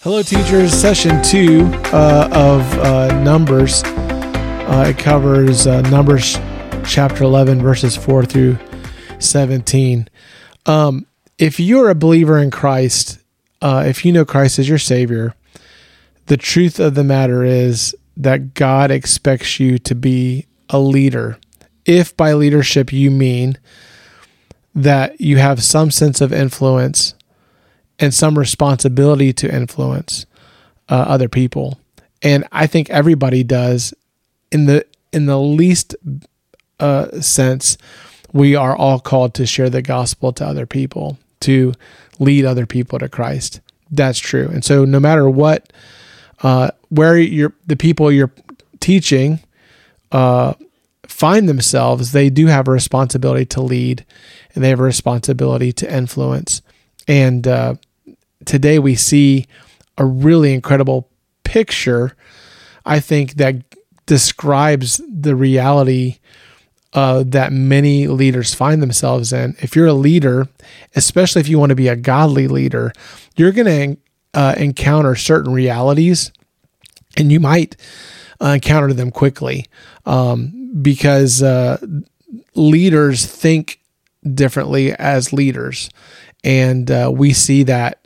Hello, teachers. Session 2 of Numbers. It covers Numbers chapter 11, verses 4 through 17. If you're a believer in Christ, if you know Christ as your Savior, the truth of the matter is that God expects you to be a leader. If by leadership you mean that you have some sense of influence and some responsibility to influence other people. And I think everybody does. In the least sense, we are all called to share the gospel to other people, to lead other people to Christ. That's true. And so no matter what, where the people you're teaching find themselves, they do have a responsibility to lead, and they have a responsibility to influence. And today we see a really incredible picture, I think, that describes the reality that many leaders find themselves in. If you're a leader, especially if you want to be a godly leader, you're going to encounter certain realities, and you might encounter them quickly because leaders think differently as leaders. And we see that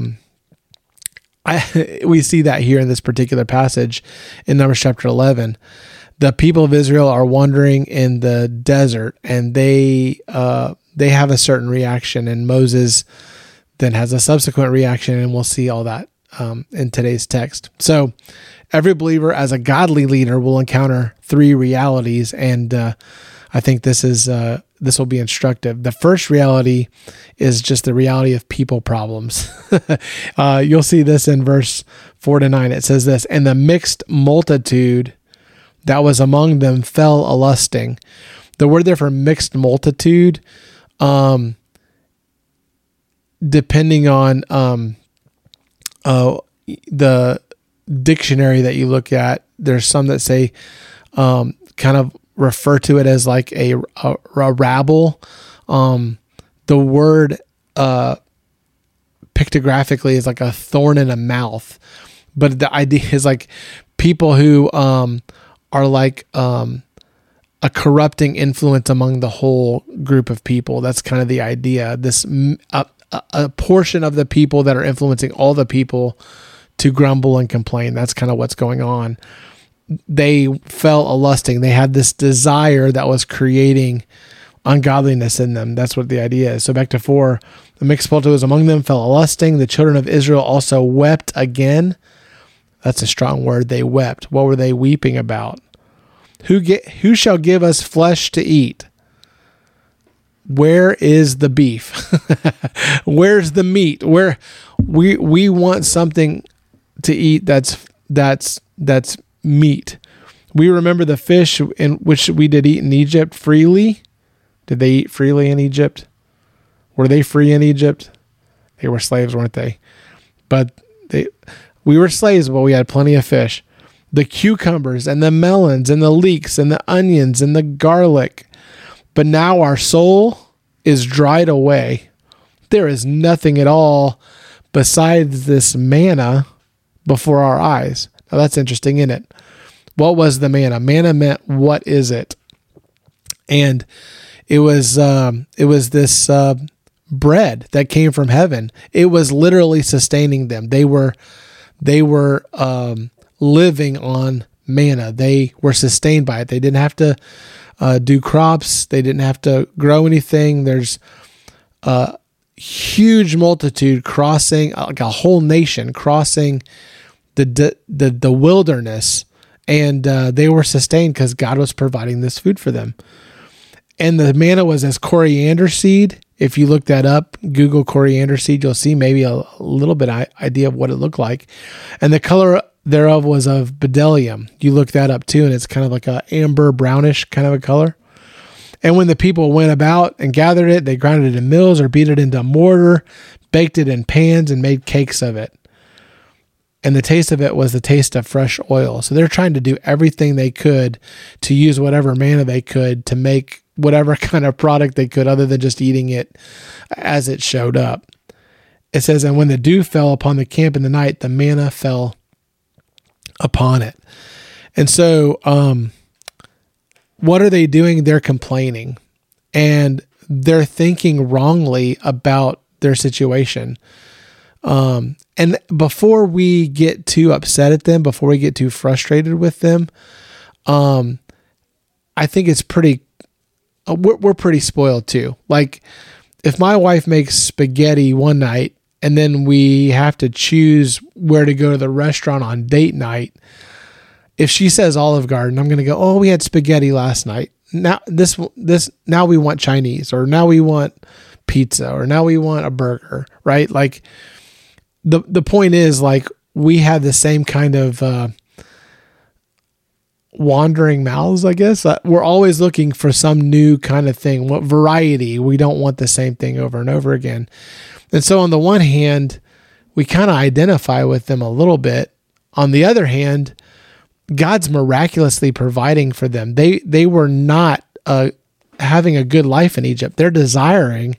we see that here in this particular passage in Numbers chapter 11. The people of Israel are wandering in the desert, and they have a certain reaction, and Moses then has a subsequent reaction, and we'll see all that in today's text. So every believer as a godly leader will encounter three realities, and I think this will be instructive. The first reality is just the reality of people problems. You'll see this in verse 4-9. It says this, "And the mixed multitude that was among them fell a-lusting." The word there for mixed multitude, depending on the dictionary that you look at, there's some that say kind of refer to it as like a rabble. The word pictographically is like a thorn in a mouth, but the idea is like people who are like a corrupting influence among the whole group of people. That's kind of the idea. This a portion of the people that are influencing all the people to grumble and complain. That's kind of what's going on. They fell a-lusting. They had this desire that was creating ungodliness in them. That's what the idea is. So back to 4, the mixed multitude was among them, fell a-lusting. The children of Israel also wept again. That's a strong word. They wept. What were they weeping about? Who shall give us flesh to eat? Where is the beef? Where's the meat? Where we want something to eat that's meat. We remember the fish in which we did eat in Egypt freely. Did they eat freely in Egypt? Were they free in Egypt? They were slaves, weren't they? But we were slaves, but we had plenty of fish. The cucumbers and the melons and the leeks and the onions and the garlic. But now our soul is dried away. There is nothing at all besides this manna before our eyes. Now that's interesting, isn't it? What was the manna? Manna meant, what is it? And it was this bread that came from heaven. It was literally sustaining them. They were living on manna. They were sustained by it. They didn't have to do crops. They didn't have to grow anything. There's a huge multitude crossing, like a whole nation crossing the wilderness, and they were sustained because God was providing this food for them. And the manna was as coriander seed. If you look that up, Google coriander seed, you'll see maybe a little bit idea of what it looked like. And the color thereof was of bdellium. You look that up too, and it's kind of like a amber brownish kind of a color. And when the people went about and gathered it, they ground it in mills or beat it into mortar, baked it in pans, and made cakes of it. And the taste of it was the taste of fresh oil. So they're trying to do everything they could to use whatever manna they could to make whatever kind of product they could other than just eating it as it showed up. it says, and when the dew fell upon the camp in the night, the manna fell upon it. And so, what are they doing? They're complaining, and they're thinking wrongly about their situation. And before we get too upset at them, before we get too frustrated with them, I think it's we're pretty spoiled too. Like, if my wife makes spaghetti one night and then we have to choose where to go to the restaurant on date night, if she says Olive Garden, I'm going to go, oh, we had spaghetti last night. Now now we want Chinese, or now we want pizza, or now we want a burger, right? Like, the point is, like, we have the same kind of wandering mouths, I guess. We're always looking for some new kind of thing. What variety? We don't want the same thing over and over again. And so on the one hand, we kind of identify with them a little bit. On the other hand, God's miraculously providing for them. They were not having a good life in Egypt. They're desiring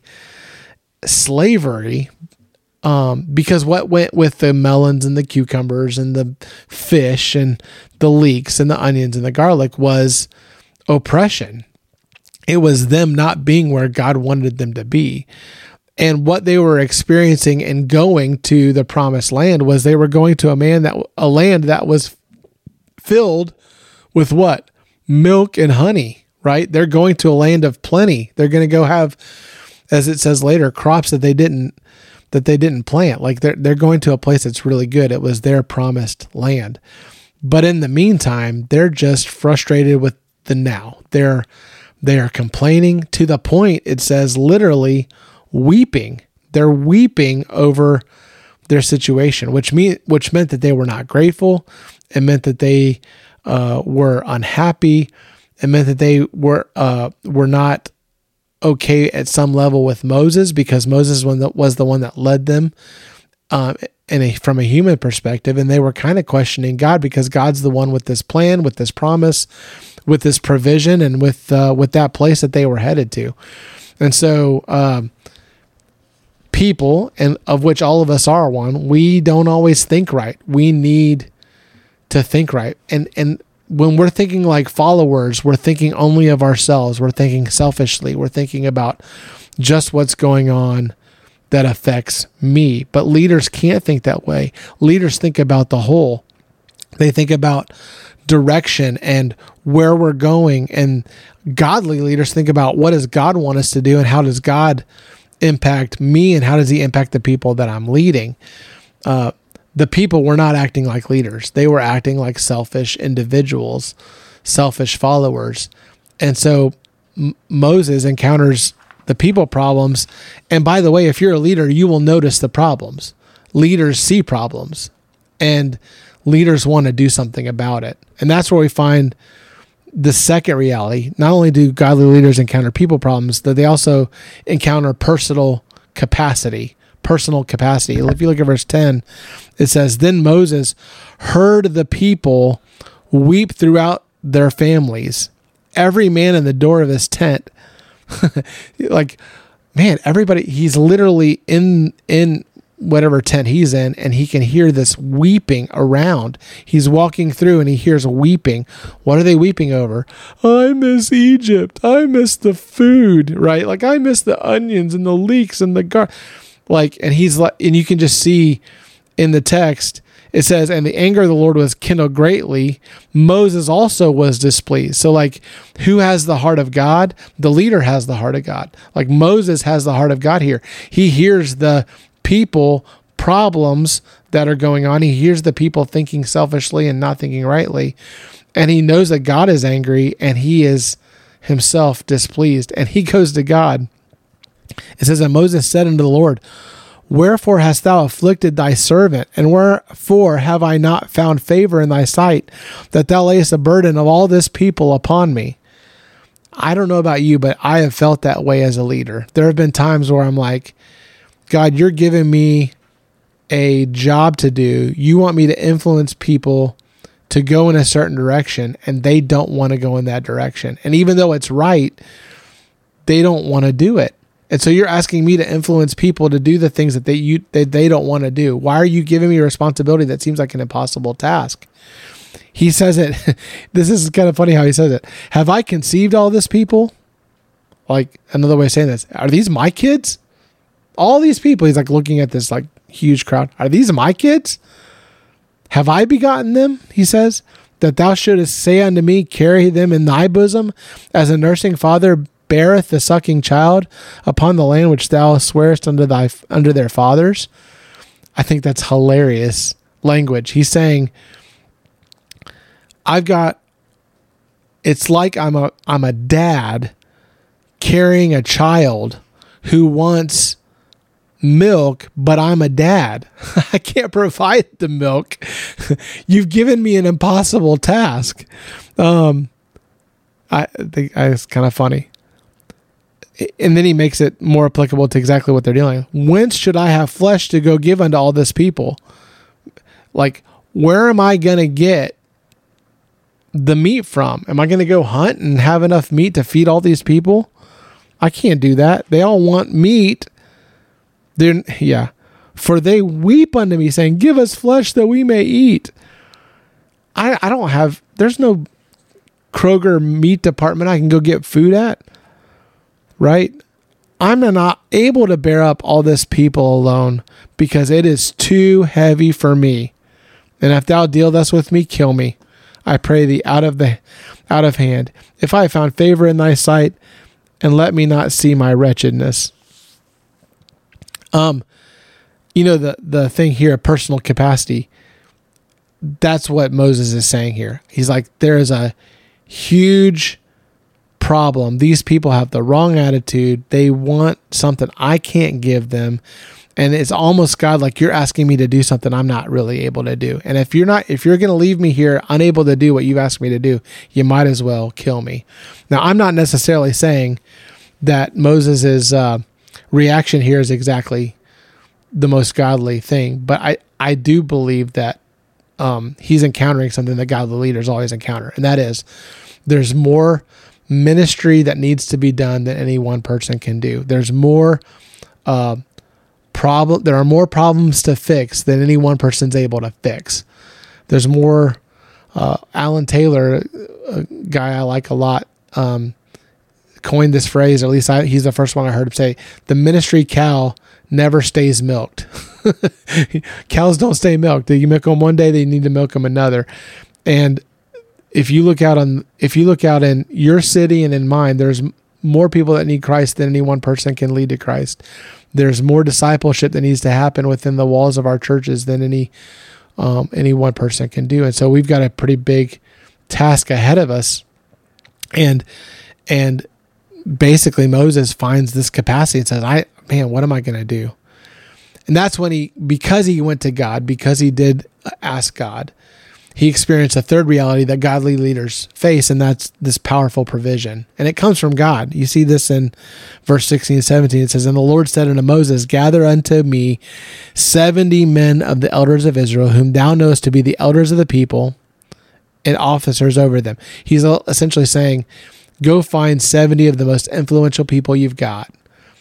slavery, because what went with the melons and the cucumbers and the fish and the leeks and the onions and the garlic was oppression. It was them not being where God wanted them to be. And what they were experiencing and going to the promised land was they were going to a land that was filled with what? Milk and honey, right? They're going to a land of plenty. They're going to go have, as it says later, crops that they didn't plant. Like, they're going to a place that's really good. It was their promised land. But in the meantime, they're just frustrated with the now. They are complaining to the point, it says, literally weeping. They're weeping over their situation, which meant that they were not grateful. It meant that they were unhappy. It meant that they were not okay at some level with Moses, because Moses was the one that led them from a human perspective, and they were kind of questioning God, because God's the one with this plan, with this promise, with this provision, and with that place that they were headed to. And so people, and of which all of us are one, we don't always think right. We need to think right. And when we're thinking like followers, we're thinking only of ourselves. We're thinking selfishly. We're thinking about just what's going on that affects me. But leaders can't think that way. Leaders think about the whole. They think about direction and where we're going. And godly leaders think about, what does God want us to do, and how does God impact me, and how does he impact the people that I'm leading? The people were not acting like leaders. They were acting like selfish individuals, selfish followers. And so Moses encounters the people problems. And by the way, if you're a leader, you will notice the problems. Leaders see problems, and leaders want to do something about it. And that's where we find the second reality. Not only do godly leaders encounter people problems, that they also encounter personal capacity. If you look at verse 10, it says, then Moses heard the people weep throughout their families, every man in the door of his tent. Like, man, everybody, he's literally in whatever tent he's in, and he can hear this weeping around. He's walking through and he hears weeping. What are they weeping over? I miss Egypt. I miss the food, right? Like, I miss the onions and the leeks and the and he's like, and you can just see in the text, it says, and the anger of the Lord was kindled greatly. Moses also was displeased. So, like, who has the heart of God? The leader has the heart of God. Like, Moses has the heart of God here. He hears the people problems that are going on. He hears the people thinking selfishly and not thinking rightly. And he knows that God is angry, and he is himself displeased. And he goes to God. It says, and Moses said unto the Lord, wherefore hast thou afflicted thy servant? And wherefore have I not found favor in thy sight, that thou layest a burden of all this people upon me? I don't know about you, but I have felt that way as a leader. There have been times where I'm like, God, you're giving me a job to do. You want me to influence people to go in a certain direction, and they don't want to go in that direction. And even though it's right, they don't want to do it. And so you're asking me to influence people to do the things that they don't want to do. Why are you giving me a responsibility that seems like an impossible task? He says it. This is kind of funny how he says it. Have I conceived all this people? Like another way of saying this. Are these my kids? All these people. He's like looking at this like huge crowd. Are these my kids? Have I begotten them? He says, that thou shouldest say unto me, carry them in thy bosom, as a nursing father beareth the sucking child upon the land which thou swearest under their fathers. I think that's hilarious language. He's saying, it's like I'm a dad carrying a child who wants milk, but I'm a dad. I can't provide the milk. You've given me an impossible task. I think it's kind of funny. And then he makes it more applicable to exactly what they're dealing with. Whence should I have flesh to go give unto all this people? Like, where am I going to get the meat from? Am I going to go hunt and have enough meat to feed all these people? I can't do that. They all want meat. For they weep unto me, saying, give us flesh that we may eat. There's no Kroger meat department I can go get food at, right? I'm not able to bear up all this people alone because it is too heavy for me. And if thou deal thus with me, kill me. I pray thee out of hand. If I have found favor in thy sight, and let me not see my wretchedness. The thing here, personal capacity, that's what Moses is saying here. He's like, there is a huge problem. These people have the wrong attitude. They want something I can't give them. And it's almost, God, like you're asking me to do something I'm not really able to do. And if you're going to leave me here unable to do what you've asked me to do, you might as well kill me. Now, I'm not necessarily saying that Moses's reaction here is exactly the most godly thing, but I do believe that he's encountering something that godly leaders always encounter, and that is there's more ministry that needs to be done than any one person can do. There's more there are more problems to fix than any one person's able to fix. There's more. Alan Taylor, a guy I like a lot, coined this phrase, or at least he's the first one I heard him say, the ministry cow never stays milked. Cows don't stay milked. You milk them one day, they need to milk them another. And if you look out in your city and in mine, there's more people that need Christ than any one person can lead to Christ. There's more discipleship that needs to happen within the walls of our churches than any one person can do. And so we've got a pretty big task ahead of us. And basically Moses finds this capacity and says, what am I going to do? And that's when because he went to God, because he did ask God, he experienced a third reality that godly leaders face, and that's this powerful provision. And it comes from God. You see this in verse 16 and 17. It says, and the Lord said unto Moses, gather unto me 70 men of the elders of Israel, whom thou knowest to be the elders of the people, and officers over them. He's essentially saying, go find 70 of the most influential people you've got,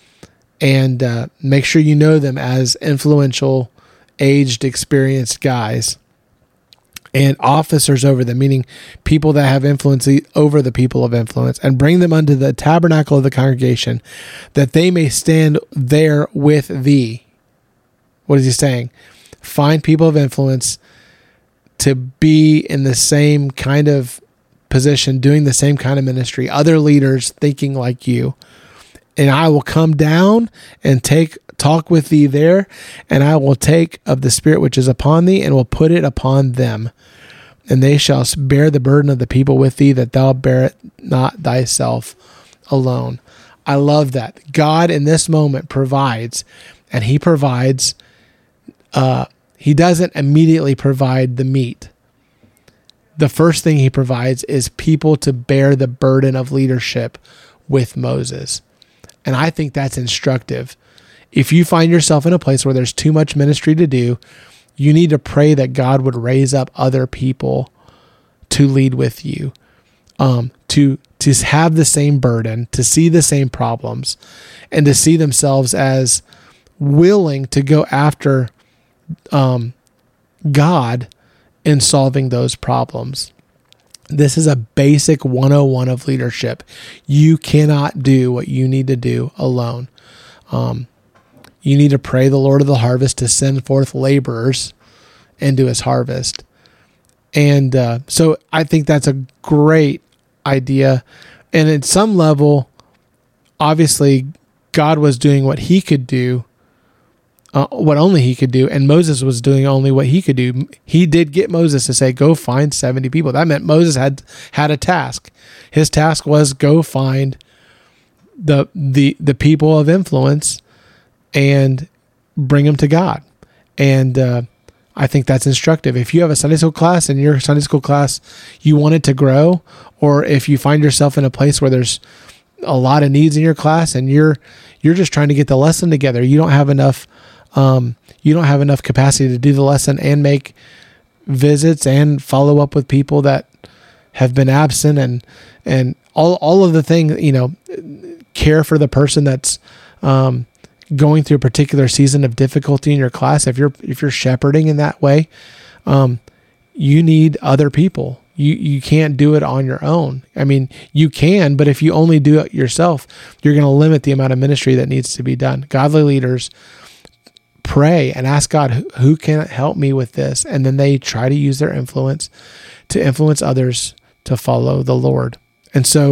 and make sure you know them as influential, aged, experienced guys, and officers over them, meaning people that have influence over the people of influence, and bring them unto the tabernacle of the congregation, that they may stand there with thee. What is he saying? Find people of influence to be in the same kind of position, doing the same kind of ministry, other leaders thinking like you. And I will come down and talk with thee there, and I will take of the Spirit which is upon thee, and will put it upon them. And they shall bear the burden of the people with thee, that thou bear it not thyself alone. I love that. God in this moment provides, and he provides, he doesn't immediately provide the meat. The first thing he provides is people to bear the burden of leadership with Moses. And I think that's instructive. If you find yourself in a place where there's too much ministry to do, you need to pray that God would raise up other people to lead with you, to to have the same burden, to see the same problems, and to see themselves as willing to go after God in solving those problems. This is a basic 101 of leadership. You cannot do what you need to do alone. You need to pray the Lord of the harvest to send forth laborers into his harvest. And so I think that's a great idea. And at some level, obviously, God was doing what he could do, what only he could do, and Moses was doing only what he could do. He did get Moses to say, go find 70 people. That meant Moses had a task. His task was go find the people of influence and bring them to God. And I think that's instructive. If you have a Sunday school class and your Sunday school class, you want it to grow, or if you find yourself in a place where there's a lot of needs in your class and you're just trying to get the lesson together, you don't have enough capacity to do the lesson and make visits and follow up with people that have been absent and all of the things, care for the person that's going through a particular season of difficulty in your class. If you're shepherding in that way, you need other people. You can't do it on your own. I mean, you can, but if you only do it yourself, you're going to limit the amount of ministry that needs to be done. Godly leaders pray and ask God, who can help me with this? And then they try to use their influence to influence others to follow the Lord. And so,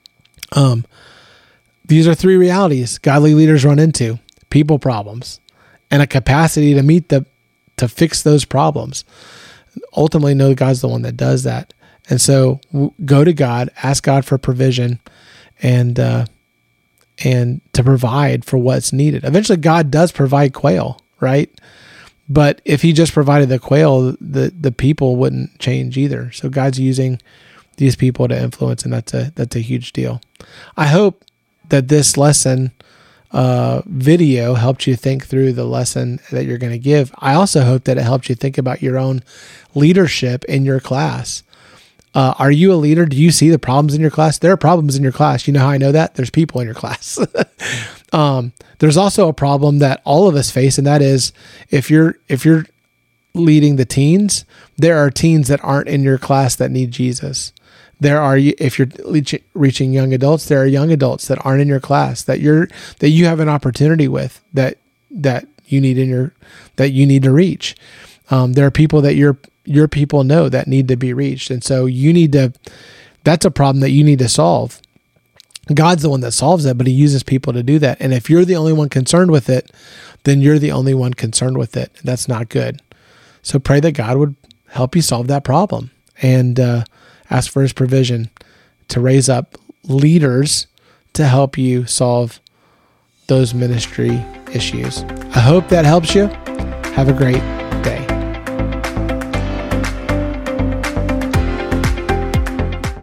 these are three realities godly leaders run into: people problems and a capacity to fix those problems. Ultimately, know God's the one that does that. And so go to God, ask God for provision and to provide for what's needed. Eventually, God does provide quail, right? But if he just provided the quail, the people wouldn't change either. So God's using these people to influence, and that's a huge deal. I hope that this lesson video helped you think through the lesson that you're going to give. I also hope that it helped you think about your own leadership in your class. Are you a leader? Do you see the problems in your class? There are problems in your class. You know how I know that? There's people in your class. There's also a problem that all of us face, and that is if you're leading the teens, there are teens that aren't in your class that need Jesus. If you're reaching young adults, there are young adults that aren't in your class that you have an opportunity with that you need to reach. There are people that your people know that need to be reached, and so that's a problem that you need to solve. God's the one that solves it, but he uses people to do that. And if you're the only one concerned with it, then you're the only one concerned with it. That's not good. So pray that God would help you solve that problem, and ask for his provision to raise up leaders to help you solve those ministry issues. I hope that helps you. Have a great day.